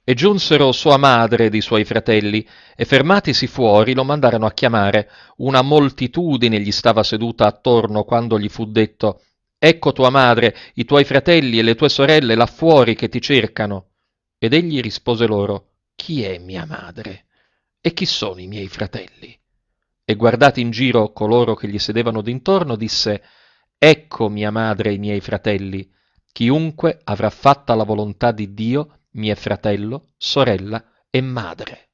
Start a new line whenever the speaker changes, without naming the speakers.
E giunsero sua madre ed i suoi fratelli, e fermatisi fuori lo mandarono a chiamare. Una moltitudine gli stava seduta attorno quando gli fu detto: Ecco tua madre, i tuoi fratelli e le tue sorelle là fuori che ti cercano. Ed egli rispose loro: Chi è mia madre? E chi sono i miei fratelli? E guardati in giro coloro che gli sedevano d'intorno, disse: Ecco mia madre e i miei fratelli. Chiunque avrà fatta la volontà di Dio mi è fratello, sorella e madre.